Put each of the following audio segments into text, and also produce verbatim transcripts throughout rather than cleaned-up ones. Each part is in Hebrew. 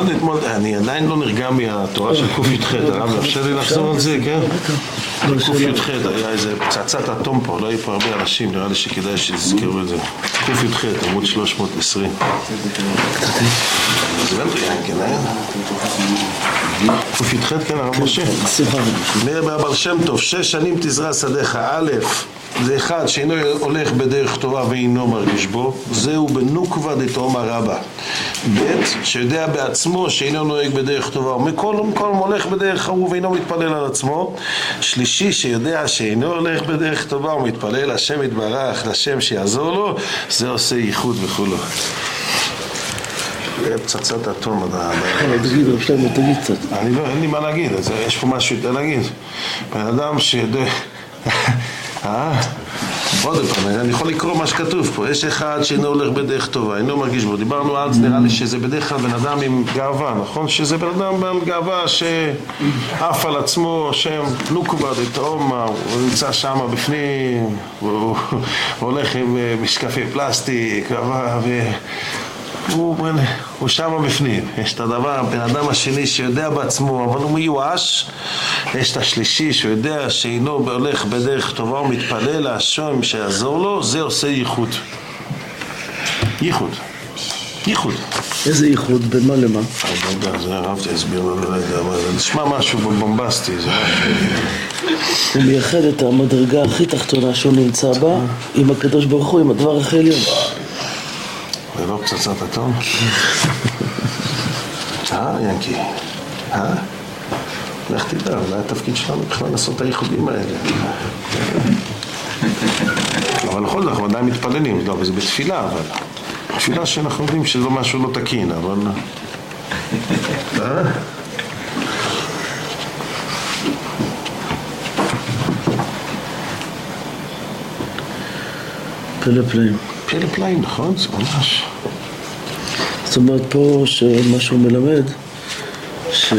אתמול, אני עדיין לא נרגע מהתורה של קוף י"ח, הרב, אפשר לי לחזור על זה, כן? קוף י"ח, היה איזה פצצת אטום פה, לא היו פה הרבה אנשים, נראה לי שכדאי שתזכרו את זה. קוף י"ח, עמוד שלוש מאות ועשרים. זה לא נראה, כן, היה? קוף י"ח, כן, הרב משה. נראה בהבל שם טוב, שש שנים תזרע שדיך, א', זה אחד שאינו הולך בדרך טובה ואינו מרגיש בו, זהו בנוקבה דתאומא רבא. ב' שיודע בעצמו שאינו נוהג בדרך טובה ומכל ומכל הולך בדרך חרוב ואינו מתפלל על עצמו. שלישי שיודע שאינו הולך בדרך טובה ומתפלל השם יתברך לשם שיעזור לו, זה עושה ייחוד וכולו. זה פצצת אטום. תגיד רב שלמה, תגיד קצת. אני לא, אין לי מה להגיד, יש פה משהו יותר להגיד. בן אדם שיודע... אה? עוד פעם, אני יכול לקרוא מה שכתוב פה. יש אחד שאינו הולך בדרך טובה, אינו מרגיש בו. דיברנו אז, נראה לי שזה בדרך כלל בן אדם עם גאווה, נכון? שזה בן אדם בעל גאווה שאף על עצמו, שם נוקבה דתאומא, הוא נמצא שם בפנים, הוא הולך עם משקפי פלסטיק, גאווה ו... הוא, הוא שם בפנים. יש את הדבר, בן אדם השני שיודע בעצמו אבל הוא מיואש. יש את השלישי שיודע שאינו הולך בדרך טובה ומתפלל להשם שיעזור לו, זה עושה ייחוד. ייחוד ייחוד. איזה ייחוד? במה למה? אני לא יודע, זה הרב תסביר, לא יודע, אבל זה נשמע משהו בומבסטי, זה משהו... הוא מייחד את המדרגה הכי תחתונה שהוא נמצא בה עם הקדוש ברוך הוא, עם הדבר הכי עליון. זה לא פצצת אטום? אה, ינקי? אה? לך תדע, אולי התפקיד שלנו בכלל לעשות את הייחודים האלה. אבל לכל זאת, אנחנו עדיין מתפללים, לא, וזה בתפילה, אבל... תפילה שאנחנו יודעים שזה לא משהו לא תקין, אבל... אה? פלא פלאים. פלא פלאים, נכון? זה ממש... זאת אומרת פה שמה שהוא מלמד, ש...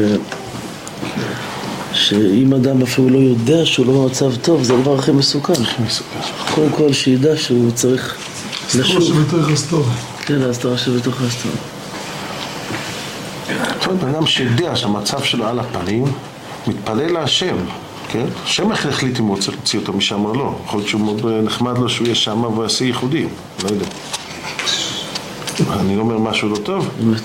שאם אדם אפילו לא יודע שהוא לא במצב טוב, זה הדבר הכי מסוכן. הכי מסוכן. קודם כל שידע שהוא צריך לשוב. הסתרה שבתוך הסתור. כן, הסתרה שבתוך הסתור. זאת אומרת, אדם שיודע שהמצב שלו על הפנים, מתפלל להשם. כן? השם איך החליט אם הוא רוצה להוציא אותו משם או לא. יכול להיות שהוא מאוד נחמד לו שהוא יהיה שם ועשה ייחודים. לא יודע. אני לא אומר משהו לא טוב. באמת.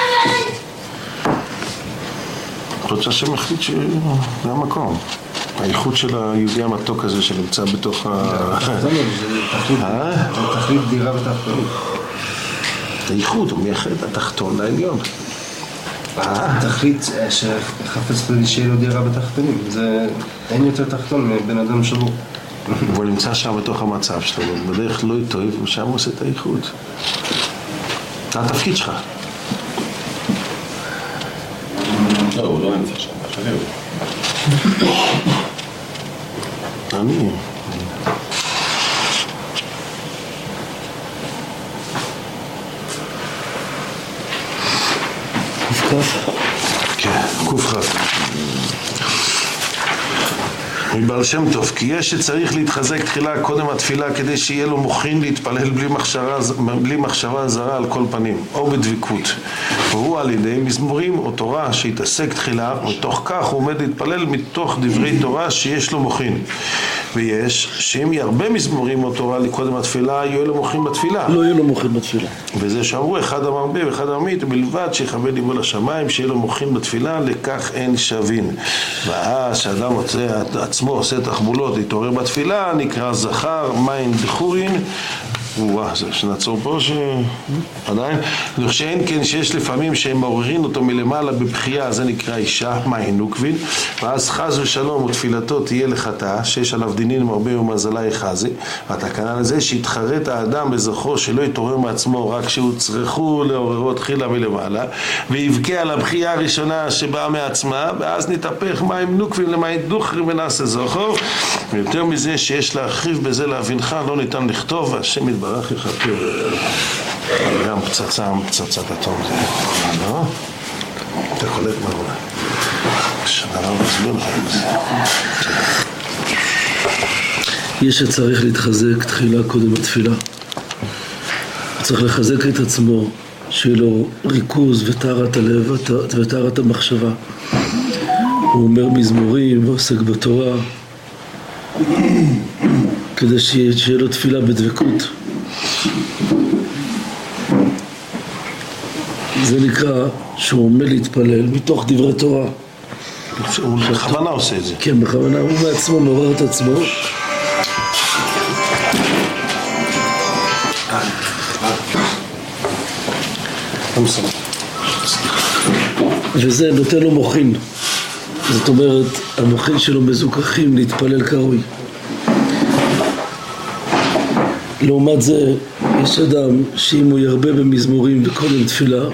יכול להיות שהשם החליט שזה המקום. הייחוד של היהודי המתוק הזה שנמצא בתוך ה... זה תכלית דירה בתחתונים. הייחוד, הוא מייחד התחתון לעליון. תכלית שחפץ לי שיהיה לו דירה בתחתונים. זה אין יותר תחתון מבן אדם שבור. הוא נמצא שם בתוך המצב שלו, בדרך לא טוב, ושם הוא עושה את הייחוד. זה התפקיד שלך. לא, הוא לא נמצא שם, אחרי הוא. אני... קוף. כן, קוף חד. מבעל שם טוב, כי יש שצריך להתחזק תחילה קודם התפילה כדי שיהיה לו מוכין להתפלל בלי מחשבה, בלי מחשבה זרה על כל פנים, או בדבקות. והוא על ידי מזמורים או תורה שהתעסק תחילה, מתוך כך הוא עומד להתפלל מתוך דברי תורה שיש לו מוכין. ויש שאם ירבה מזמורים או תורה לקודם התפילה, יהיו לו מוכין בתפילה. לא יהיו לו מוכין בתפילה. וזה שאמרו אחד המרבה ואחד הממית, בלבד שיכבד ליבו לשמיים, שיהיה לו מוכין בתפילה, לכך אין שווין. ואז שאדם מוצא, עצמו עושה תחבולות, להתעורר בתפילה, נקרא זכר, מים דחורין. וואה, זה שנעצור פה ש... עדיין. וכשאין כן שיש לפעמים שהם מעוררים אותו מלמעלה בבחייה, זה נקרא אישה, מים נוקבין. ואז חז ושלום ותפילתו תהיה לחטא, שיש עליו דינין מרבה ומזלה יחזי. והתקנה לזה שהתחרט האדם בזכרו שלא יתעורר מעצמו, רק שהוא צריכו לעוררו תחילה מלמעלה, ויבכה על הבחייה הראשונה שבאה מעצמה, ואז נתהפך מים נוקבין למים דוחרים ונעשה זכור. ויותר מזה שיש להרחיב בזה להבינך, לא ניתן לכתוב, השם יתברך יחפר. גם פצצה, פצצת אטום זה, לא? אתה קולט מה אולי? כשנראה מסביר לך את זה. יש שצריך להתחזק תחילה קודם התפילה. צריך לחזק את עצמו, שיהיה לו ריכוז וטהרת הלב וטהרת המחשבה. הוא אומר מזמורים ועוסק בתורה כדי שיהיה, שיהיה לו תפילה בדבקות. זה נקרא שהוא עומד להתפלל מתוך דברי תורה. הוא בכוונה עושה את זה. כן, בכוונה, הוא מעצמו מעורר את עצמו. וזה נותן לו מוחין. זאת אומרת, המוחין שלו מזוכחים להתפלל כראוי. לעומת זה, יש אדם שאם הוא ירבה במזמורים וקודם תפילה,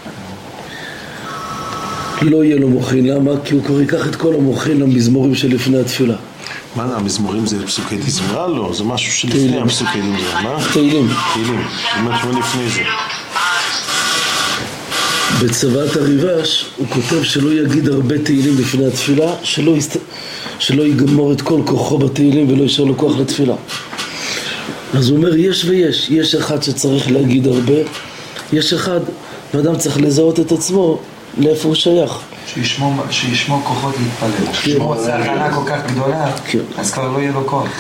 לא יהיה לו מוחין. למה? כי הוא כבר ייקח את כל המוחין למזמורים שלפני התפילה. מה זה, המזמורים זה פסוקי תזמרה? לא, זה משהו שלפני הפסוקי תזמרה. מה? תהילים. תהילים, באמת מה לפני זה? בצוות הריבש הוא כותב שלא יגיד הרבה תהילים לפני התפילה, שלא, יסת... שלא יגמור את כל כוחו בתהילים ולא יישאר לו כוח לתפילה. אז הוא אומר יש ויש, יש אחד שצריך להגיד הרבה, יש אחד, ואדם צריך לזהות את עצמו לאיפה הוא שייך. שישמור כוחות להתפלל, שישמור סכנה כל כך גדולה, אז כבר לא יהיה לו כוח.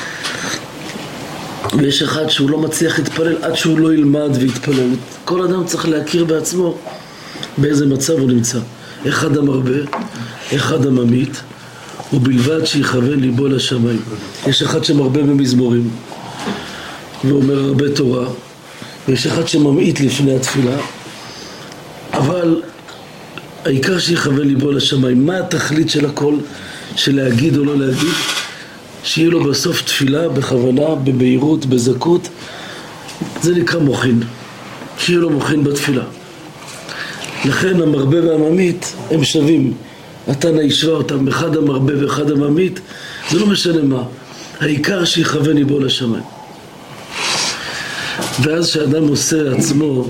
ויש אחד שהוא לא מצליח להתפלל עד שהוא לא ילמד ויתפלל. כל אדם צריך להכיר בעצמו באיזה מצב הוא נמצא. אחד המרבה, אחד הממית, ובלבד שיכוון ליבו לשמיים. יש אחד שמרבה במזמורים ואומר הרבה תורה, ויש אחד שממעיט לפני התפילה, אבל העיקר שיכוון ליבו לשמיים. מה התכלית של הכל? של להגיד או לא להגיד? שיהיה לו בסוף תפילה בכוונה, במהירות, בזכות. זה נקרא מוחין. שיהיה לו מוחין בתפילה. לכן המרבה והממית הם שווים. התנא השווה אותם, אחד המרבה ואחד הממית, זה לא משנה מה. העיקר שיכוון ליבו לשמיים. ואז שאדם עושה עצמו,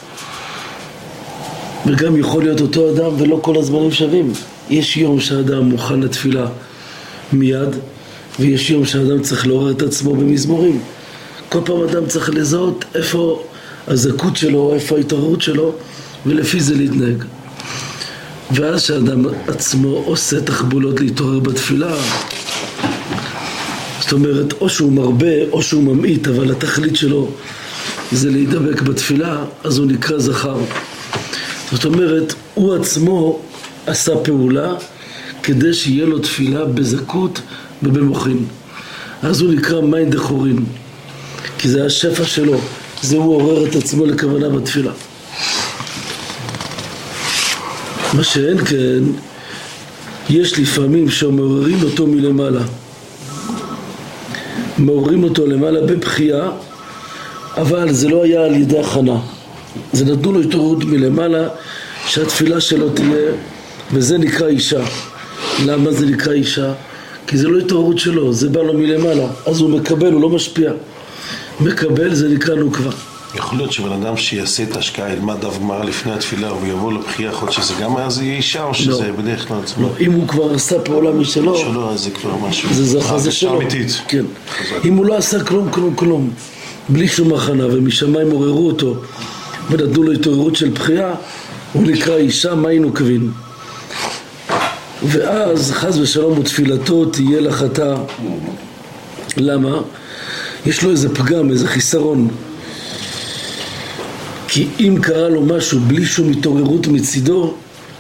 וגם יכול להיות אותו אדם ולא כל הזמנים שווים. יש יום שהאדם מוכן לתפילה מיד, ויש יום שהאדם צריך לעורר את עצמו במזמורים. כל פעם אדם צריך לזהות איפה הזכות שלו, איפה ההתעוררות שלו, ולפי זה להתנהג. ואז שהאדם עצמו עושה תחבולות להתעורר בתפילה, זאת אומרת, או שהוא מרבה או שהוא ממעיט, אבל התכלית שלו זה להידבק בתפילה, אז הוא נקרא זכר. זאת אומרת, הוא עצמו עשה פעולה כדי שיהיה לו תפילה בזכות ובמוחין. אז הוא נקרא מים דחורין, כי זה השפע שלו, זה הוא עורר את עצמו לכוונה בתפילה. מה שאין כן, יש לפעמים שמעוררים אותו מלמעלה, מעוררים אותו למעלה בבחייה, אבל זה לא היה על ידי הכנה, זה נתנו לו התעוררות מלמעלה שהתפילה שלו תהיה, וזה נקרא אישה. למה זה נקרא אישה? כי זה לא התעוררות שלו, זה בא לו מלמעלה, אז הוא מקבל, הוא לא משפיע. מקבל זה נקרא נוקבה. יכול להיות שבן אדם שיעשה את ההשקעה, ילמד דף גמרא לפני התפילה ויבוא לבחייה, יכול להיות שזה גם אז יהיה אישה או שזה לא. בדרך כלל עצמו? לא, אם הוא כבר עשה פעולה משלו, שלא, אז זה כבר משהו. זה זכה, זה שלו. אמיתית. כן. אם הוא לא עשה כלום, כלום, כלום, בלי שום הכנה, ומשמיים עוררו אותו, ונתנו לו התעוררות של בחייה, הוא נקרא אישה מים נוקבין. ואז חס ושלום ותפילתו תהיה לחטא. למה? יש לו איזה פגם, איזה חיסרון. כי אם קרה לו משהו בלי שום התעוררות מצידו,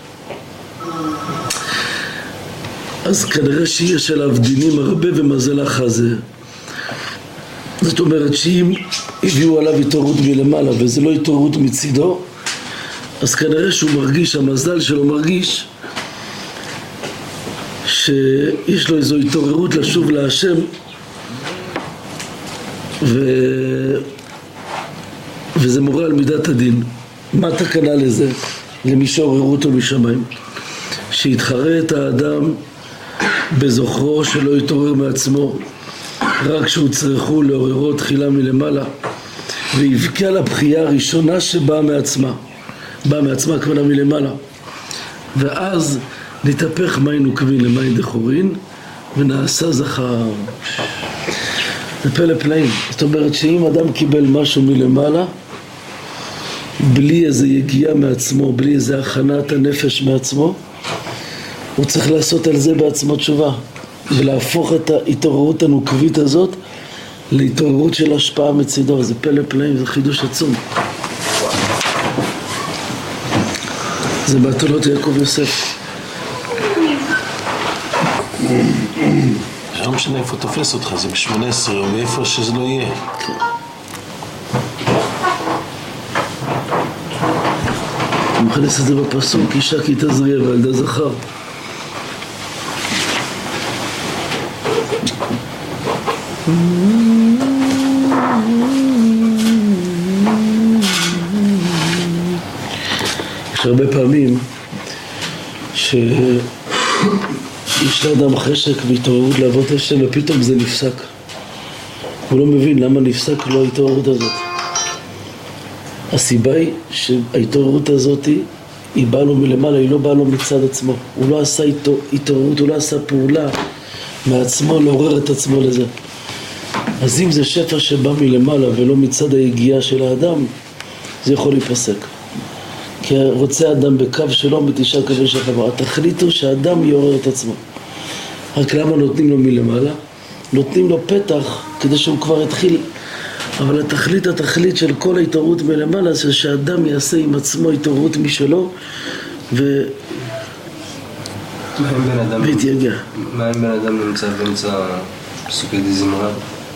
אז כנראה שיש עליו דינים הרבה ומזל החזה. זאת אומרת שאם הביאו עליו התעוררות מלמעלה וזה לא התעוררות מצידו, אז כנראה שהוא מרגיש, המזל שלו מרגיש שיש לו איזו התעוררות לשוב להשם, ו... וזה מורה על מידת הדין. מה תקנה לזה? למי שעוררו אותו משמיים, שיתחרה את האדם בזוכרו שלא יתעורר מעצמו, רק שהוא צריכו לעוררו תחילה מלמעלה, ויבכה על הבחייה הראשונה שבאה מעצמה, באה מעצמה כמנה מלמעלה, ואז נתהפך מים נוקבין למים דחורין ונעשה זכר. זה פלא פלאים. זאת אומרת שאם אדם קיבל משהו מלמעלה, בלי איזה יגיעה מעצמו, בלי איזה הכנת הנפש מעצמו, הוא צריך לעשות על זה בעצמו תשובה, ולהפוך את ההתעוררות הנוקבית הזאת להתעוררות של השפעה מצידו. זה פלא פלאים, זה חידוש עצום. זה בתולדות יעקב יוסף. לא משנה איפה תופס אותך, זה ב-שמונה עשרה או באיפה שזה לא יהיה. כן. הוא מכנס את זה בפסוק, אישה כי תזריע וילדה זכר. יש הרבה פעמים שיש לאדם חשק והתעוררות לעבוד השם ופתאום זה נפסק. הוא לא מבין למה נפסק לו ההתעוררות הזאת. הסיבה היא שההתעוררות הזאת היא באה לו מלמעלה, היא לא באה לו מצד עצמו. הוא לא עשה התעוררות, הוא לא עשה פעולה מעצמו לעורר את עצמו לזה. אז אם זה שפע שבא מלמעלה ולא מצד היגיעה של האדם, זה יכול להיפסק. כי רוצה האדם בקו שלו בתשעה קווי של חברה. תחליטו שהאדם יעורר את עצמו. רק למה נותנים לו מלמעלה? נותנים לו פתח כדי שהוא כבר יתחיל. אבל התכלית, התכלית של כל ההתעוררות מלמעלה זה שהאדם יעשה עם עצמו התעוררות משלו ו... והתייגע. מה אם בן אדם נמצא באמצע פסוקי דזמרה?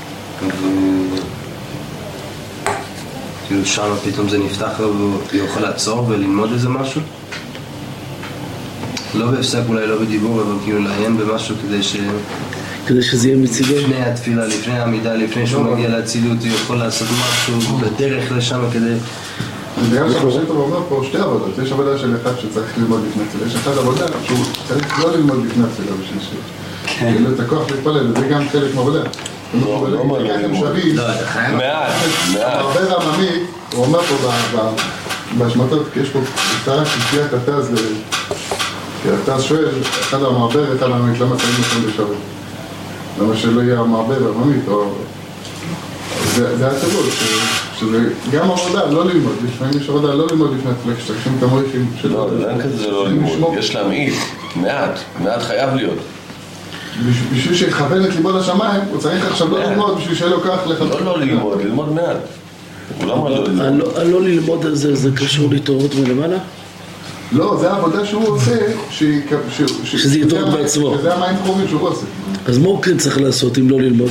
כאילו שם פתאום זה נפתח והוא יכול לעצור וללמוד איזה משהו? לא בהפסק, אולי לא בדיבור, אבל כאילו לעיין במשהו כדי ש... כדי שזה יהיה מצידו? לפני התפילה, לפני העמידה, לפני שהוא מגיע להצילות, הוא יכול לעשות משהו בדרך לשם כדי... אני נראה שחושבים אתה אומר פה שתי עבודות. יש עבודה של אחד שצריך ללמוד לפני תפילה, יש אחד עבודה שהוא צריך לא ללמוד לפני תפילה בשביל ש... אין לו את הכוח להתפלל, וזה גם חלק מעבודה. לא, לא מה לא ללמוד. מעט, מעט. הרבה רממית, הוא אומר פה בהשמטות, כי יש פה פסקה שקיעת התז, כי התז שואל, אחד המעבר, אחד המעמית, למה שמים לכם בשווה? למה שלא יהיה המעבר המעמית, או... זה התירוץ, שזה גם עבודה, לא ללמוד, לפעמים יש עבודה לא ללמוד לפני התפילה, כשתקשים את המויכים של... לא, זה אין כזה לא ללמוד, יש להמעיט, מעט, מעט חייב להיות. בשביל שיכוון את ליבו לשמיים, הוא צריך עכשיו לא ללמוד בשביל שיהיה לו כוח לחלק. לא לא ללמוד, ללמוד מעט. למה לא ללמוד? הלא ללמוד על זה, זה קשור להתעוררות מלמעלה? לא, זה העבודה שהוא עושה, שזה יתעורר בעצמו. שזה המים קרובים שהוא עושה. אז מה הוא כן צריך לעשות אם לא ללמוד?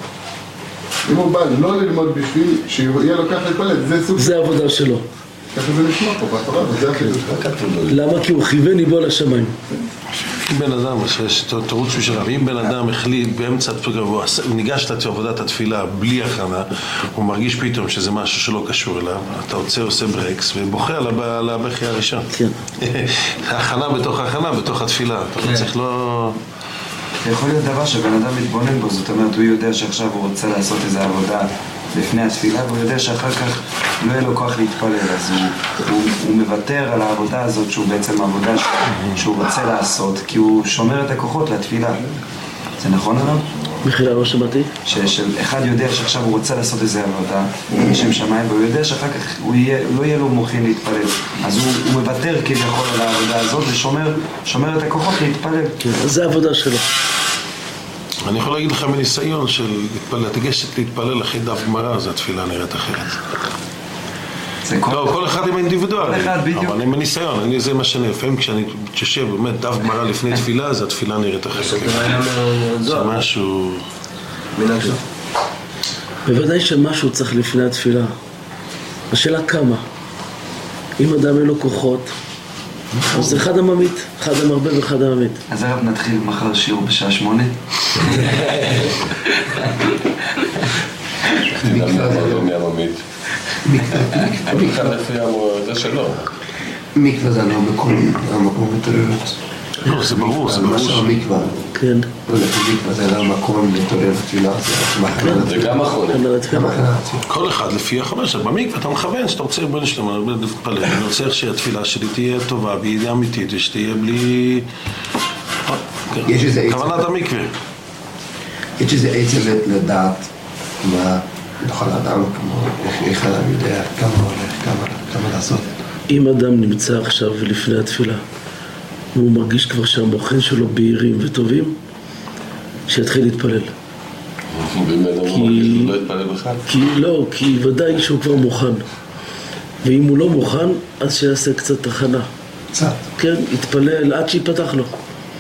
אם הוא בא לא ללמוד בשביל שיהיה לו ככה להתפלל, זה סוג... זה העבודה שלו. ככה זה נשמע פה, בתורה, וזה החידוש. למה? כי הוא כיוון ליבו לשמיים. אם בן אדם, יש תירוץ בשבילה, ואם בן אדם החליט באמצע התפילה, הוא ניגש את עבודת התפילה בלי הכנה, הוא מרגיש פתאום שזה משהו שלא קשור אליו, אתה עוצר, עושה ברקס ובוכה על הבכי הראשון. כן. הכנה בתוך הכנה, בתוך התפילה, אתה צריך לא... זה יכול להיות דבר שבן אדם מתבונן בו, זאת אומרת, הוא יודע שעכשיו הוא רוצה לעשות איזו עבודה לפני התפילה, והוא יודע שאחר כך לא יהיה לו כוח להתפלל, אז הוא, הוא, הוא מוותר על העבודה הזאת שהוא בעצם העבודה שהוא רוצה לעשות, כי הוא שומר את הכוחות לתפילה. זה נכון עליו? מחילה, לא שמעתי. שאחד יודע שעכשיו הוא רוצה לעשות איזו עבודה בשם שמיים, והוא יודע שאחר כך הוא יהיה, לא יהיה לו מוכן להתפלל, אז הוא, הוא מוותר כביכול על העבודה הזאת ושומר את הכוחות להתפלל. כן, אז זה העבודה שלו. אני יכול להגיד לך מניסיון של להתפלל, תגשת להתפלל אחרי דף גמרא, אז התפילה נראית אחרת. לא, כל אחד עם אינדיבידואל, אבל אני מניסיון, אני זה מה שאני, לפעמים כשאני יושב, באמת דף גמרא לפני תפילה, אז התפילה נראית אחרת. זה משהו... בוודאי שמשהו צריך לפני התפילה. השאלה כמה. אם אדם אין לו כוחות, אז זה אחד הממית, אחד המרבה ואחד הממית. אז הרב נתחיל מחר שיעור בשעה שמונה. תדע לא מהממית. מקווה לפי זה שלו. מקווה זה לא מקום, המקום מתעוררת. לא, זה ברור, זה ברור. למשל מקווה. כן. לא, לפי מקווה זה לא מקום מתעורר תפילה, זה גם אחרונה. כל אחד לפי החמש, במקווה אתה מכוון שאתה רוצה בן שלמה, להתפלל. אני רוצה שהתפילה שלי תהיה טובה, בידיעה אמיתית, ושתהיה בלי... כוונת המקווה. יש איזה עצם לדעת מה לכל אדם, כמו איך אדם יודע כמה הולך, כמה, כמה לעשות. אם אדם נמצא עכשיו לפני התפילה, והוא מרגיש כבר שהמוחין שלו בהירים וטובים, שיתחיל להתפלל. כי... לא יתפלל בכלל? כי לא, כי ודאי שהוא כבר מוכן. ואם הוא לא מוכן, אז שיעשה קצת תחנה. קצת. כן, יתפלל עד שיפתח לו.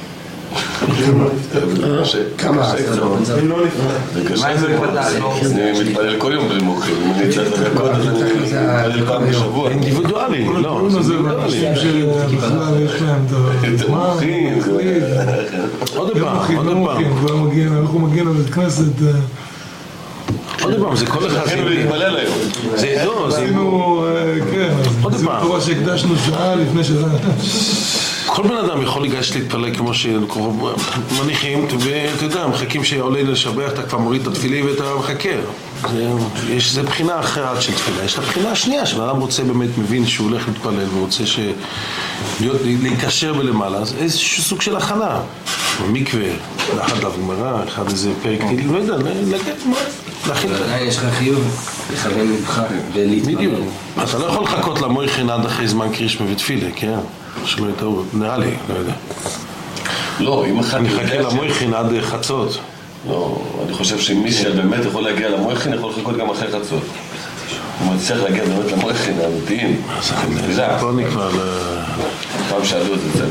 כמה? אם לא נפתח. מה אם זה נפתח? אני מתפלל כל יום בלי מוחים. אם אני צריך לחכות, אז אני מתפלל פעם בשבוע. אינדיבידואלי, לא. זה אנשים שבכלל יש להם את המוחים. עוד פעם, עוד פעם. אנחנו מגיעים לבית כנסת. עוד פעם, זה כל אחד... לכן הוא להתפלל היום. זה לא, זה... עשינו, כן, עוד זה פעם. תורה שהקדשנו שעה לפני שעה. כל בן אדם יכול לגשת להתפלל כמו שמניחים, ואתה יודע, מחכים שעולה לשבח, אתה כבר מוריד את התפילים ואתה מחכה. יש, זה בחינה אחרת של תפילה. יש את הבחינה השנייה, שבן אדם רוצה באמת, מבין שהוא הולך להתפלל ורוצה להיקשר בלמעלה, אז איזשהו סוג של הכנה. מקווה, אחד לגמרא, אחד איזה פרק, לא יודע, להכין את זה. יש לך חיוב לכוון לבך ולהתפלל. בדיוק. אתה לא יכול לחכות למויכין עד אחרי זמן קרישמה ותפילה, כן? שלא יטעו, נראה לי, לא יודע. לא, אם אחד... אני חכה למויכין עד חצות. לא, אני חושב שמי שבאמת יכול להגיע למויכין יכול לחכות גם אחרי חצות. הוא מצליח להגיע באמת למויכין האמיתיים. פה אני כבר... פעם שאלו את זה.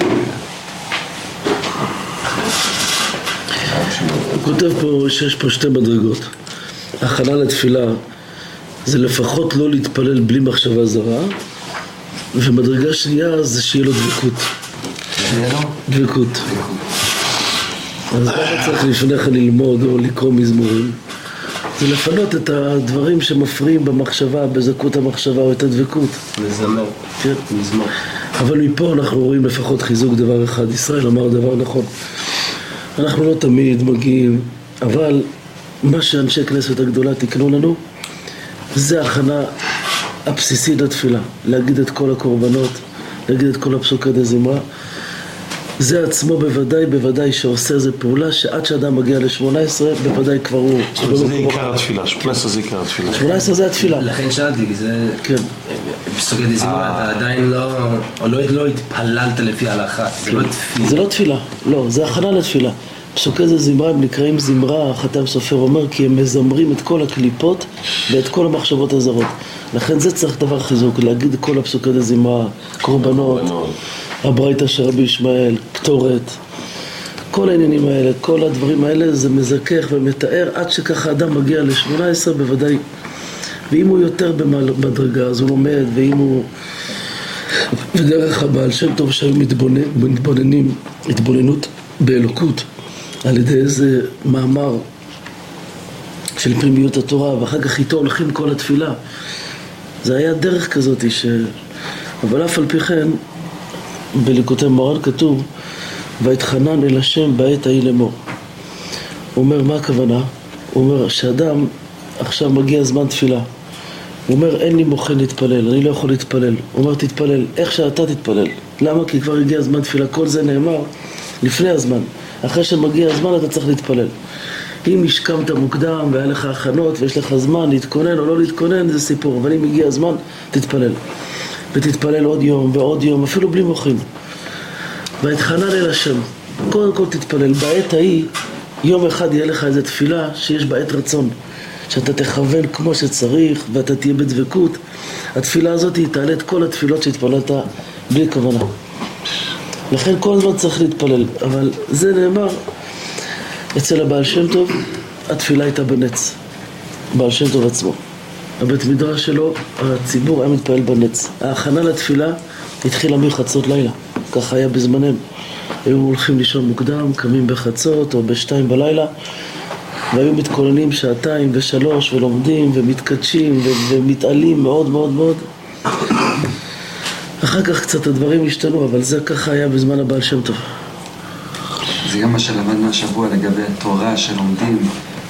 הוא כותב פה שיש פה שתי מדרגות. הכנה לתפילה זה לפחות לא להתפלל בלי מחשבה זרה, ומדרגה שנייה זה שיהיה לו דבקות. דבקות. אז אתה צריך לפני כן ללמוד או לקרוא מזמורים. זה לפנות את הדברים שמפריעים במחשבה, בזכות המחשבה או את הדבקות. לזמר. כן. מזמור. אבל מפה אנחנו רואים לפחות חיזוק דבר אחד. ישראל אמר דבר נכון. אנחנו לא תמיד מגיעים, אבל מה שאנשי כנסת הגדולה תקנו לנו, זה הכנה הבסיסית לתפילה. להגיד את כל הקורבנות, להגיד את כל הפסוקי דזמרה. זה עצמו בוודאי, בוודאי שעושה איזו פעולה שעד שאדם מגיע ל-שמונה עשרה, בוודאי כבר הוא... זה עיקר התפילה, שמונה עשרה זה עיקר התפילה. שמונה עשרה זה התפילה. לכן שאלתי, זה... כן. פסוקי דזמרה, אתה עדיין לא... או לא התפללת לפי ההלכה, זה לא תפילה. זה לא תפילה, לא, זה הכנה לתפילה. פסוקי זמרה הם נקראים זמרה, החתם סופר אומר, כי הם מזמרים את כל הקליפות ואת כל המחשבות הזרות. לכן זה צריך דבר חיזוק, להגיד כל הפסוקי זמרה, קורבנות, הברייתא של רבי ישמעאל, קטורת, כל העניינים האלה, כל הדברים האלה זה מזכך ומתאר עד שככה אדם מגיע ל-שמונה עשרה בוודאי. ואם הוא יותר במדרגה אז הוא לומד, ואם הוא... ודרך הבעל שם טוב שהיו מתבונן, מתבוננים, התבוננות באלוקות על ידי איזה מאמר של פנימיות התורה, ואחר כך איתו הולכים כל התפילה. זה היה דרך כזאת ש... אבל אף על פי כן בליקוטי מוהר"ן כתוב והתחנן אל השם בעת ההיא לאמור. הוא אומר מה הכוונה? הוא אומר שאדם עכשיו מגיע זמן תפילה, הוא אומר אין לי מוכן להתפלל, אני לא יכול להתפלל. הוא אומר תתפלל איך שאתה תתפלל. למה? כי כבר הגיע זמן תפילה. כל זה נאמר לפני הזמן. אחרי שמגיע הזמן אתה צריך להתפלל. אם השכמת מוקדם והיה לך הכנות ויש לך זמן להתכונן או לא להתכונן זה סיפור, אבל אם הגיע הזמן תתפלל ותתפלל עוד יום ועוד יום אפילו בלי מוחים. והתחנן אל השם, קודם כל תתפלל בעת ההיא. יום אחד יהיה לך איזו תפילה שיש בעת רצון, שאתה תכוון כמו שצריך ואתה תהיה בדבקות. התפילה הזאת היא תעלה את כל התפילות שהתפללת בלי כוונה. לכן כל הזמן צריך להתפלל, אבל זה נאמר אצל הבעל שם טוב, התפילה הייתה בנץ, בעל שם טוב עצמו. הבית מדרש שלו, הציבור היה מתפעל בנץ. ההכנה לתפילה התחילה מחצות לילה, ככה היה בזמנם. היו הולכים לישון מוקדם, קמים בחצות או בשתיים בלילה, והיו מתכוננים שעתיים ושלוש ולומדים ומתקדשים ומתעלים מאוד מאוד מאוד. אחר כך קצת הדברים השתנו, אבל זה ככה היה בזמן הבעל שם טוב. זה גם מה שלמדנו השבוע לגבי התורה שלומדים,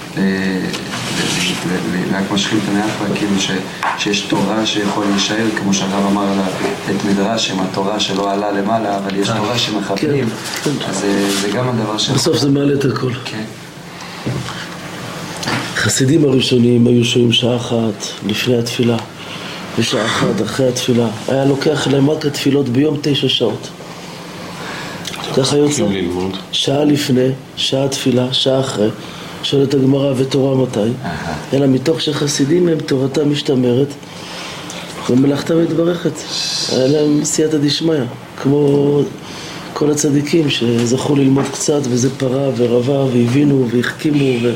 רק משכים את הנאפה, כאילו שיש תורה שיכול להישאר, כמו שהרב אמר על בית מדרש, עם התורה שלא עלה למעלה, אבל יש תורה שמכוונים, אז זה גם הדבר של... בסוף זה מעלה את הכל. כן. החסידים הראשונים היו שוהים שעה אחת לפני התפילה ושעה אחת אחרי התפילה. היה לוקח להם רק התפילות ביום תשע שעות. ככה יוצא. שעה לפני, שעה תפילה, שעה אחרי. שואלת הגמרא ותורה מתי? אלא מתוך שחסידים הם תורתם משתמרת ומלאכתם מתברכת. היה להם סייעתא דשמיא, כמו כל הצדיקים שזכו ללמוד קצת וזה פרה ורבה והבינו והחכימו ו...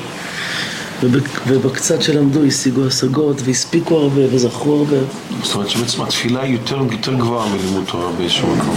ובקצת שלמדו השיגו השגות והספיקו הרבה וזכו הרבה. זאת אומרת שבעצם התפילה היא יותר, יותר גבוהה מלימוד תורה באיזשהו מקום.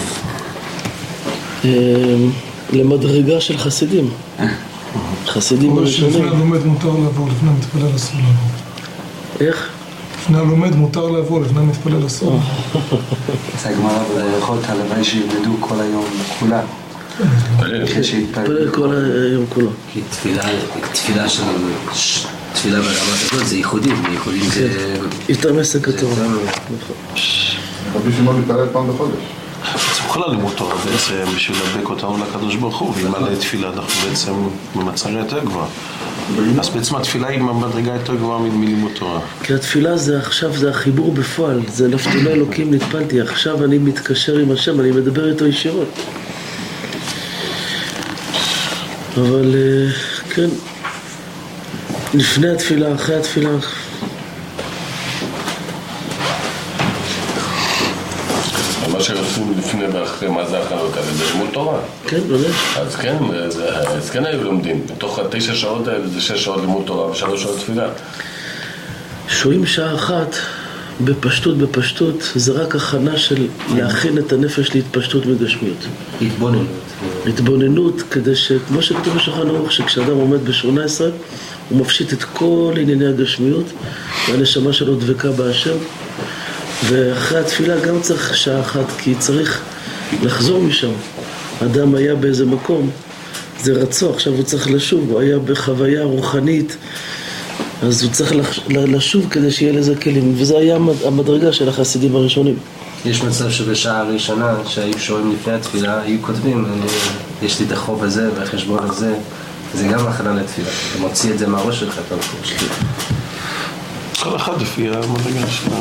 למדרגה של חסידים. חסידים הראשונים. לפני הלומד מותר לעבור, לפני המתפלל אסור לעבור. איך? לפני הלומד מותר לעבור, לפני המתפלל אסור. זה הגמרא בברכות, הלוואי שילמדו כל היום כולה. להתפלל כל היום כולו. כי תפילה של תפילה ברמה כזאת זה ייחודים, ייחודים זה... יותר מסק התורה. רבי שמעון מתפלל פעם בחודש. בעצם כל הלימוד תורה בעצם בשביל לדבק אותנו לקדוש ברוך הוא, ואם עלי תפילה אנחנו בעצם במצרה יותר גבוהה. אז בעצם התפילה היא מדרגה יותר גבוהה מלימוד תורה. כי התפילה זה עכשיו, זה החיבור בפועל, זה נפתולי אלוקים נטפלתי, עכשיו אני מתקשר עם השם, אני מדבר איתו ישירות. אבל כן, לפני התפילה, אחרי התפילה. מה שרצו לפני ואחרי, מה זה הכנות האלה? זה לימוד תורה. כן, באמת. אז כן, אז כן היו לומדים. בתוך התשע שעות האלה זה שש שעות לימוד תורה ושלוש שעות תפילה. שוהים שעה אחת בפשטות, בפשטות, זה רק הכנה של להכין את הנפש להתפשטות מגשמיות. התבוננות. התבוננות, כדי שכמו שכתוב בשולחן ערוך, שכשאדם עומד בשמונה עשרה, הוא מפשיט את כל ענייני הגשמיות, והנשמה שלו דבקה בהשם. ואחרי התפילה גם צריך שעה אחת, כי צריך לחזור משם. אדם היה באיזה מקום, זה רצו, עכשיו הוא צריך לשוב, הוא היה בחוויה רוחנית, אז הוא צריך לשוב כדי שיהיה לזה כלים, וזה היה המדרגה של החסידים הראשונים. יש מצב שבשעה הראשונה שהיו שוהים לפני התפילה, היו כותבים, יש לי את החוב הזה והחשבון הזה, זה גם הכנה לתפילה, אתה מוציא את זה מהראש שלך, אתה לחוב שלי. כל אחד לפי המדרגה שלה.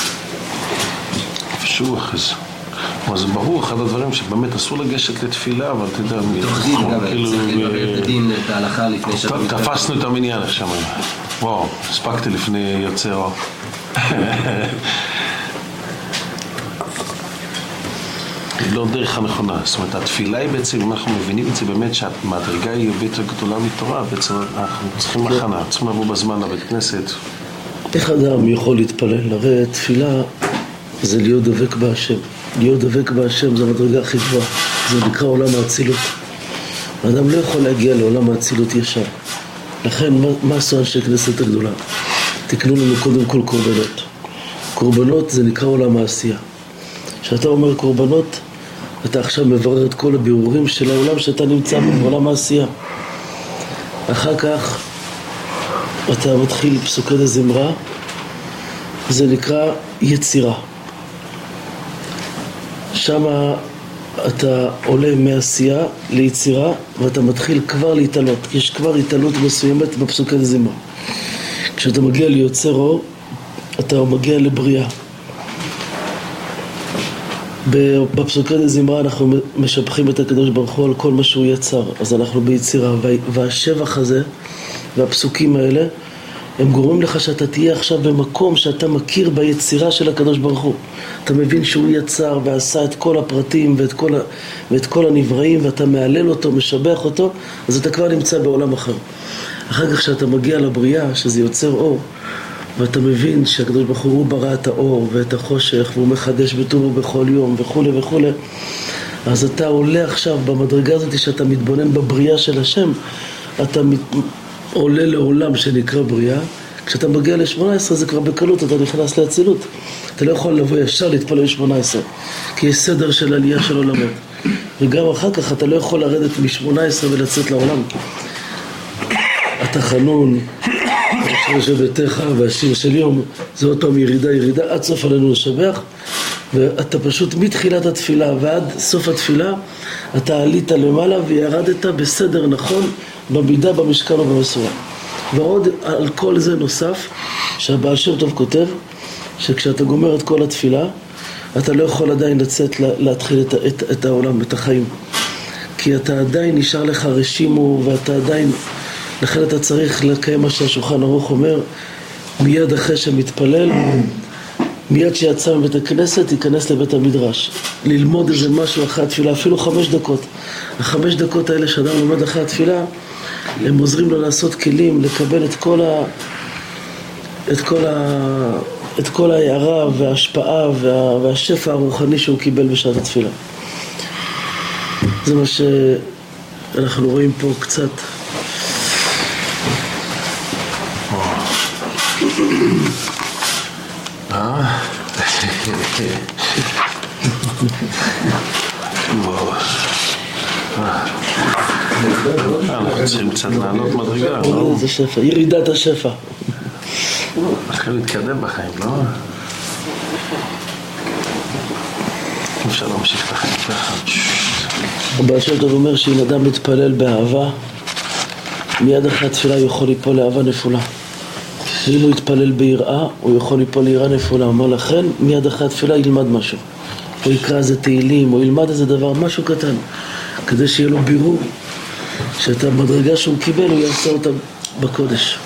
שוב אחרי זה. אבל זה ברור, אחד הדברים שבאמת אסור לגשת לתפילה, אבל אתה יודע... תוך דין, אגב, צריך לברר את הדין, את ההלכה לפני שאתה... תפסנו את המניין עכשיו. וואו, הספקתי לפני יוצא אור. לא דרך הנכונה. זאת אומרת, התפילה היא בעצם, אם אנחנו מבינים את זה באמת, שהמדרגה היא הרבה יותר גדולה מתורה, בעצם אנחנו צריכים הכנה, צריכים לבוא בזמן לבית כנסת. איך אדם יכול להתפלל? הרי תפילה זה להיות דבק בהשם. להיות דבק בהשם זה המדרגה הכי גבוהה. זה נקרא עולם האצילות. האדם לא יכול להגיע לעולם האצילות ישר. לכן, מה עשו אנשי כנסת הגדולה? תקנו לנו קודם כל קורבנות. קורבנות זה נקרא עולם העשייה. כשאתה אומר קורבנות, אתה עכשיו מברר את כל הבירורים של העולם שאתה נמצא בעולם העשייה. אחר כך אתה מתחיל פסוקי דזמרה, זה נקרא יצירה. שם אתה עולה מעשייה ליצירה ואתה מתחיל כבר להתעלות. יש כבר התעלות מסוימת בפסוקי דזמרה. כשאתה מגיע ליוצר אור, אתה מגיע לבריאה. בפסוקי דזמרה אנחנו משבחים את הקדוש ברוך הוא על כל מה שהוא יצר, אז אנחנו ביצירה, והשבח הזה והפסוקים האלה הם גורמים לך שאתה תהיה עכשיו במקום שאתה מכיר ביצירה של הקדוש ברוך הוא. אתה מבין שהוא יצר ועשה את כל הפרטים ואת כל, ה... ואת כל הנבראים, ואתה מעלל אותו, משבח אותו, אז אתה כבר נמצא בעולם אחר. אחר כך שאתה מגיע לבריאה, שזה יוצר אור, ואתה מבין שהקדוש ברוך הוא ברא את האור ואת החושך, והוא מחדש בטובו בכל יום וכו' וכו', אז אתה עולה עכשיו במדרגה הזאת שאתה מתבונן בבריאה של השם, אתה מת... עולה לעולם שנקרא בריאה. כשאתה מגיע ל-שמונה עשרה זה כבר בקלות, אתה נכנס להצילות. אתה לא יכול לבוא ישר להתפלל שמונה עשרה, כי יש סדר של עלייה של עולמות. וגם אחר כך אתה לא יכול לרדת מ-שמונה עשרה ולצאת לעולם. אתה חנון, השיר של ביתך והשיר של יום, זה עוד פעם ירידה ירידה, עד סוף עלינו לשבח, ואתה פשוט מתחילת התפילה ועד סוף התפילה, אתה עלית למעלה וירדת בסדר נכון, במידה, במשקל ובמסורה. ועוד על כל זה נוסף, שהבעל שם טוב כותב, שכשאתה גומר את כל התפילה, אתה לא יכול עדיין לצאת להתחיל את, את, את העולם, את החיים. כי אתה עדיין נשאר לך רשימו, ואתה עדיין, לכן אתה צריך לקיים מה שהשולחן ערוך אומר, מיד אחרי שמתפלל, מיד שיצא מבית הכנסת, ייכנס לבית המדרש. ללמוד איזה משהו אחרי התפילה, אפילו חמש דקות. החמש דקות האלה שאדם לומד אחרי התפילה, הם עוזרים לו לעשות כלים, לקבל את כל ה... את כל ה... את כל ההערה וההשפעה וה... והשפע הרוחני שהוא קיבל בשעת התפילה. זה מה שאנחנו רואים פה קצת. אה? וואו. אנחנו צריכים קצת לעלות מדרגה, לא? זה שפע, ירידת השפע. אנחנו להתקדם בחיים, לא? אפשר להמשיך את החיים ככה. הבעל שם טוב אומר שאם אדם מתפלל באהבה, מיד אחרי התפילה הוא יכול ליפול לאהבה נפולה. ואם הוא יתפלל ביראה, הוא יכול ליפול ליראה נפולה. אומר לכן, מיד אחרי התפילה ילמד משהו. הוא יקרא איזה תהילים, הוא ילמד איזה דבר, משהו קטן. כדי שיהיה לו בירור, שאת המדרגה שהוא קיבל, הוא יעשה אותה בקודש.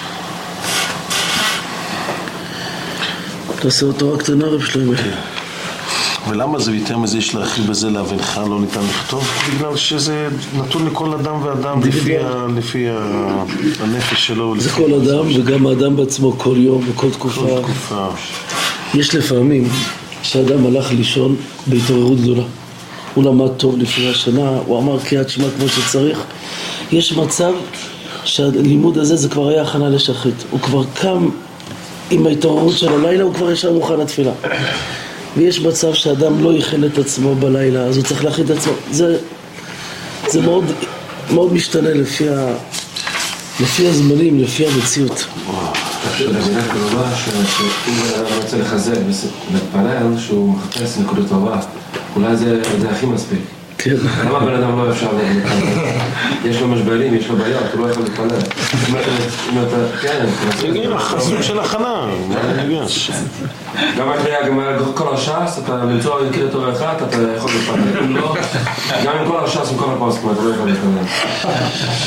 תעשה אותו רק קטנה רב שלמה. ולמה זה יותר מזה יש להכיל בזה להבנך לא ניתן לכתוב? בגלל שזה נתון לכל אדם ואדם לפי, ה, לפי ה, הנפש שלו. זה כל אדם וגם האדם בעצמו כל יום וכל תקופה. כל תקופה. יש לפעמים שאדם הלך לישון בהתעוררות גדולה. הוא למד טוב לפני השנה, הוא אמר קריאת שמע כמו שצריך. יש מצב שהלימוד הזה זה כבר היה הכנה לשחית. הוא כבר קם עם ההתעוררות של הלילה, הוא כבר ישר מוכן לתפילה. ויש מצב שאדם לא ייחל את עצמו בלילה, אז הוא צריך להכין את עצמו. זה, זה מאוד, מאוד משתנה לפי, ה, לפי הזמנים, לפי המציאות. זה במילה כלומר שאם אדם רוצה לחזק ולהתפלל שהוא מחפש נקודות טובה, אולי זה הכי מספיק. כן. למה בן אדם לא אפשר להתפלל? יש לו משברים, יש לו בעיות, הוא לא יכול להתפלל. אם אתה, כן, זה חסום של הכנה, מה נגש? גם הקריאה, גם כל הש"ס, אתה למצוא קריאה תורה אחת, אתה יכול להתפלל. גם עם כל הש"ס, עם כל הפוסטים, אתה לא יכול להתפלל.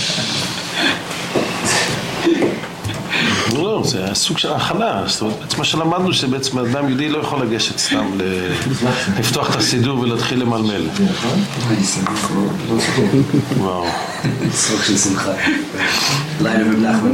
לא, זה הסוג של ההכנה. זאת אומרת, בעצם מה שלמדנו שבעצם אדם יהודי לא יכול לגשת סתם לפתוח את הסידור ולהתחיל למלמל. וואו. סוג של שמחה. לילה במנחמן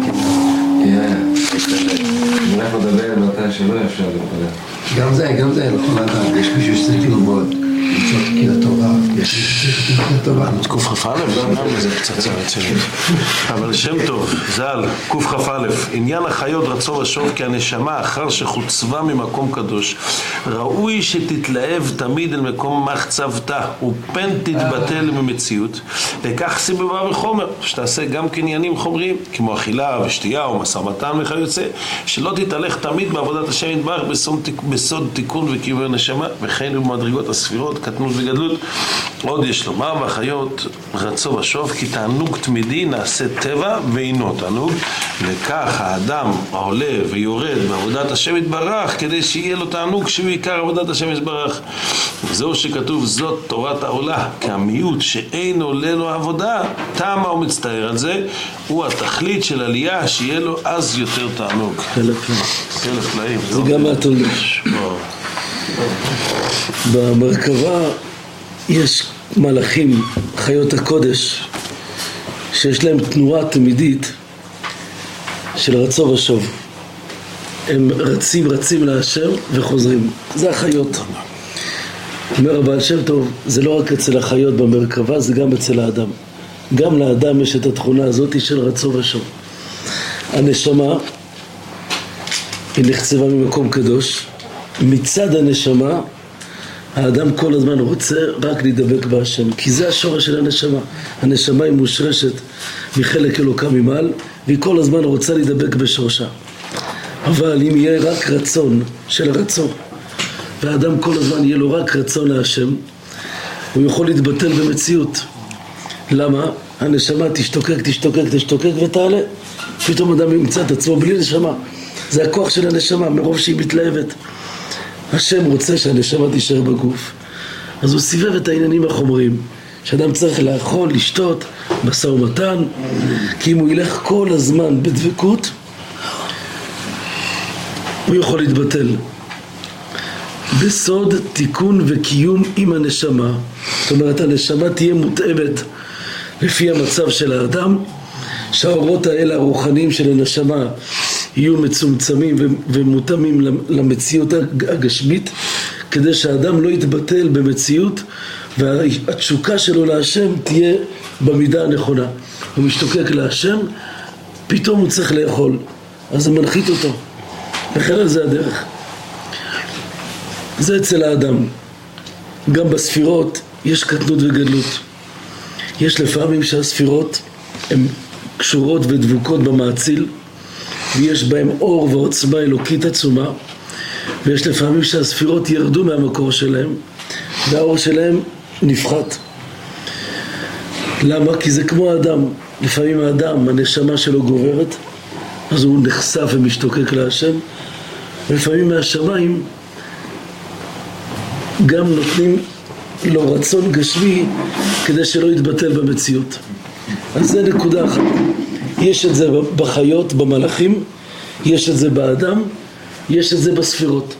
אנחנו נדבר מתי שלא אפשר להתפלל. גם זה, גם זה, לכל אדם, יש מישהו שצריך ללמוד, למצוא תקיעת תורה, יש מישהו שצריך תקיעת תורה. קוף חף א', גם זה קצת רצינות. אבל שם טוב, ז"ל, קוף חף א', עניין החיות רצו ושוב כי הנשמה אחר שחוצבה ממקום קדוש, ראוי שתתלהב תמיד אל מקום מחצבתה, ופן תתבטל ממציאות, וכך סיבבה וחומר, שתעשה גם קניינים חומריים, כמו אכילה ושתייה או משא ומתן וכיוצא, שלא תתהלך תמיד בעבודת השם יתברך בסוד תיקון וקיום נשמה, וכן במדרגות הספירות, קטנות וגדלות. עוד יש לומר, והחיות רצו ושוב כי תענוג תמידי נעשה טבע ואינו תענוג, וכך האדם העולה ויורד בעבודת השם יתברך כדי שיהיה לו תענוג שהוא עיקר עבודת השם יתברך. וזהו שכתוב זאת תורת העולה, כי המיעוט שאין עולה לו עבודה טעמה ומצטער על זה, הוא התכלית של עלייה שיהיה לו אז יותר תענוג. אלף אלף פלאים. זה גם מהתולדות. במרכבה יש מלאכים, חיות הקודש, שיש להם תנועה תמידית של רצו ושוב. הם רצים רצים להשם וחוזרים. זה החיות. אומר הבעל שם טוב, זה לא רק אצל החיות במרכבה, זה גם אצל האדם. גם לאדם יש את התכונה הזאת של רצו ושוב. הנשמה היא נחצבה ממקום קדוש. מצד הנשמה האדם כל הזמן רוצה רק להידבק בהשם, כי זה השורש של הנשמה. הנשמה היא מושרשת מחלק אלוקה ממעל, והיא כל הזמן רוצה להידבק בשורשה. אבל אם יהיה רק רצון של רצון, והאדם כל הזמן יהיה לו רק רצון להשם, הוא יכול להתבטל במציאות. למה? הנשמה תשתוקק, תשתוקק, תשתוקק ותעלה. פתאום אדם ימצא את עצמו בלי נשמה. זה הכוח של הנשמה, מרוב שהיא מתלהבת. השם רוצה שהנשמה תישאר בגוף. אז הוא סיבב את העניינים החומריים. שאדם צריך לאכול, לשתות, משא ומתן, כי אם הוא ילך כל הזמן בדבקות, הוא יכול להתבטל. בסוד תיקון וקיום עם הנשמה, זאת אומרת הנשמה תהיה מותאמת לפי המצב של האדם, שהאורות האלה הרוחניים של הנשמה יהיו מצומצמים ומותאמים למציאות הגשמית, כדי שהאדם לא יתבטל במציאות והתשוקה שלו להשם תהיה במידה הנכונה. הוא משתוקק להשם, פתאום הוא צריך לאכול, אז זה מנחית אותו. לכן זה הדרך. זה אצל האדם. גם בספירות יש קטנות וגדלות. יש לפעמים שהספירות הן קשורות ודבוקות במעציל, ויש בהם אור ועוצמה אלוקית עצומה, ויש לפעמים שהספירות ירדו מהמקור שלהם, והאור שלהם נפחת. למה? כי זה כמו האדם. לפעמים האדם, הנשמה שלו גוברת, אז הוא נחשף ומשתוקק להשם, ולפעמים מהשמיים גם נותנים לו רצון גשמי כדי שלא יתבטל במציאות. אז זה נקודה אחת. יש את זה בחיות, במלאכים, יש את זה באדם, יש את זה בספירות.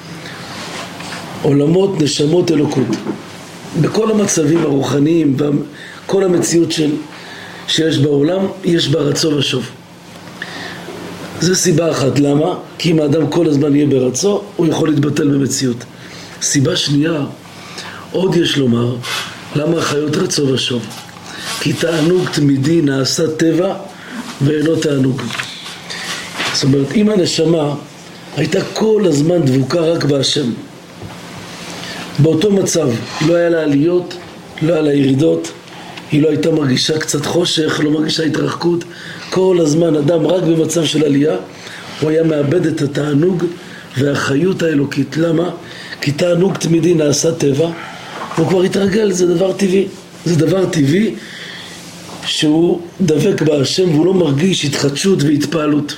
עולמות, נשמות, אלוקות. בכל המצבים הרוחניים וכל המציאות של, שיש בעולם, יש בה רצון ושוב. זה סיבה אחת. למה? כי אם האדם כל הזמן יהיה ברצו, הוא יכול להתבטל במציאות. סיבה שנייה, עוד יש לומר, למה החיות רצו ושוב? כי תענוג תמידי נעשה טבע ואינו תענוג. זאת אומרת, אם הנשמה הייתה כל הזמן דבוקה רק בהשם, באותו מצב לא היה לה עליות, לא היה לה ירידות, היא לא הייתה מרגישה קצת חושך, לא מרגישה התרחקות, כל הזמן אדם רק במצב של עלייה, הוא היה מאבד את התענוג והחיות האלוקית. למה? כי תענוג תמידי נעשה טבע, הוא כבר התרגל, זה דבר טבעי. זה דבר טבעי שהוא דבק בהשם והוא לא מרגיש התחדשות והתפעלות.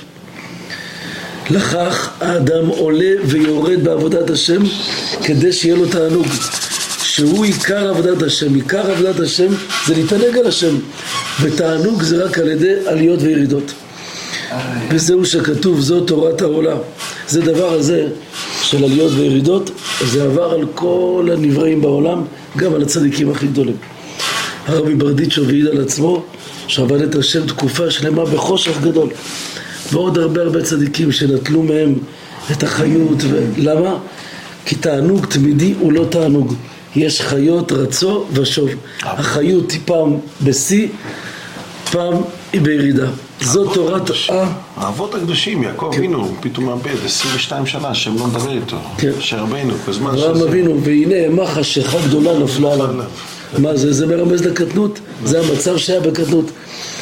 לכך האדם עולה ויורד בעבודת השם כדי שיהיה לו תענוג, שהוא עיקר עבודת השם. עיקר עבודת השם זה להתענג על השם, ותענוג זה רק על ידי עליות וירידות. וזהו שכתוב, זו תורת העולה. זה דבר הזה של עליות וירידות, זה עבר על כל הנבראים בעולם, גם על הצדיקים הכי גדולים. הרבי ברדיצ'ו העיד על עצמו שעבד את השם תקופה שלמה בחושך גדול, ועוד הרבה הרבה צדיקים שנטלו מהם את החיות. ולמה? כי תענוג תמידי הוא לא תענוג, יש חיות רצו ושוב. החיות היא פעם בשיא, פעם היא בירידה. זו תורת... האבות הקדושים, יעקב אבינו, פתאום מאבד עשרים ושתיים שנה שהם לא מדבר איתו, שרבנו, בזמן שזה... אברהם אבינו, והנה אימה חשיכה גדולה נפלה עליו. מה זה? זה מרמז לקטנות? זה המצב שהיה בקטנות.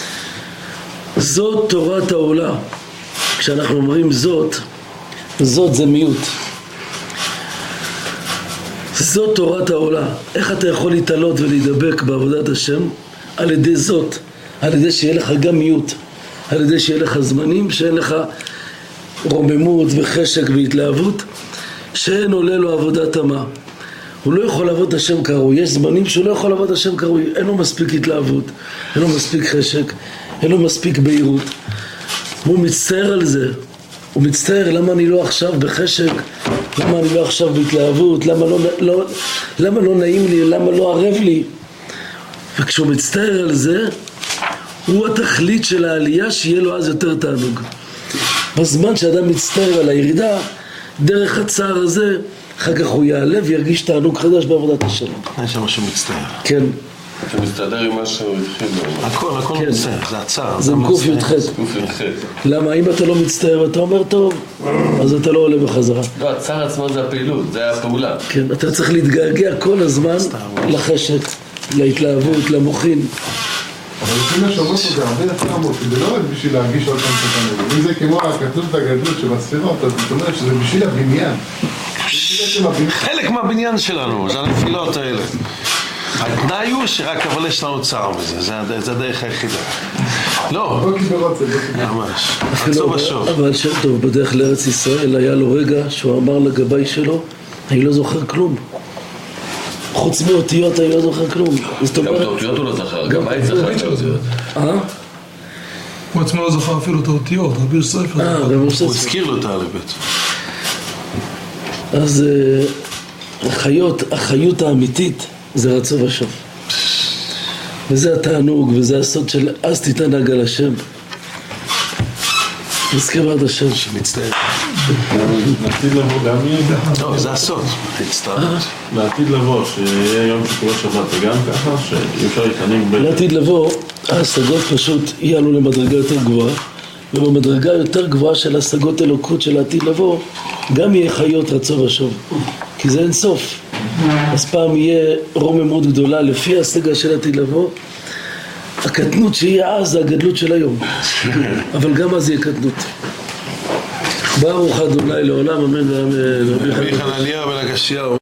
זאת תורת העולה. כשאנחנו אומרים זאת, זאת זה מיעוט. זאת תורת העולה. איך אתה יכול להתעלות ולהידבק בעבודת השם? על ידי זאת, על ידי שיהיה לך גם מיעוט, על ידי שיהיה לך זמנים שאין לך רוממות וחשק והתלהבות, שאין עולה לו עבודת תמה. הוא לא יכול לעבוד את השם קרוי. יש זמנים שהוא לא יכול לעבוד את השם קרוי, אין לו מספיק התלהבות, אין לו מספיק חשק, אין לו מספיק בהירות. הוא מצטער על זה, הוא מצטער למה אני לא עכשיו בחשק, למה אני לא עכשיו בהתלהבות, למה לא, לא, למה לא נעים לי, למה לא ערב לי. וכשהוא מצטער על זה, הוא התכלית של העלייה, שיהיה לו אז יותר תענוג. בזמן שאדם מצטער על הירידה, דרך הצער הזה, אחר כך הוא יעלה וירגיש תענוג חדש בעבודת השם. יש שם משהו מצטער. כן. זה מסתדר עם מה שהוא התחיל בו. הכל, הכל כן. מצטער, זה הצער. זה קוף י"ח. למה? אם אתה לא מצטער ואתה אומר טוב, אז אתה לא עולה בחזרה. לא, הצער עצמו זה הפעילות, זה הפעולה. כן, אתה צריך להתגעגע כל הזמן לחשק, להתלהבות, למוחין. אבל לפי מה שאומר פה זה הרבה יותר עמוק, זה לא רק בשביל להרגיש עוד פעם שתענוג. אם זה כמו הקטנות והגדלות שבספירות, אז זאת אומרת שזה בשביל הבניין. חלק מהבניין שלנו, זה הנפילות האלה. התנאי הוא שרק אבל יש לנו צער בזה, זה הדרך היחידה. לא, ממש, עצוב השוב. אבל שם טוב בדרך לארץ ישראל היה לו רגע שהוא אמר לגבי שלו, אני לא זוכר כלום. חוץ מאותיות אני לא זוכר כלום. גם את האותיות הוא לא זכר, גם היית זכר את האותיות. אה? הוא עצמו לא זכר אפילו את האותיות, רבי יוסף. אה, רבי יוסף. הוא הזכיר לו את האלף-בית. אז החיות, החיות האמיתית זה רצון ושוב. וזה התענוג, וזה הסוד של אז תתענג על השם. נזכיר בעד השם. שמצטער. לעתיד לבוא גם יהיה ככה? לא, זה הסוד. הצטערות. לעתיד לבוא, שיהיה יום שקורא שבת וגם ככה, שאי אפשר להתענג ב... לעתיד לבוא, ההשגות פשוט יעלו למדרגה יותר גבוהה, ובמדרגה יותר גבוהה של השגות אלוקות של העתיד לבוא, גם יהיה חיות רצון ושוב. כי זה אין סוף. אז פעם יהיה רוממות גדולה לפי ההשגה של העתיד לבוא. הקטנות שיהיה אז זה הגדלות של היום. אבל גם אז יהיה קטנות. ברוך ה' לעולם, אמן ואמן. רבי חנניה בן הקשיא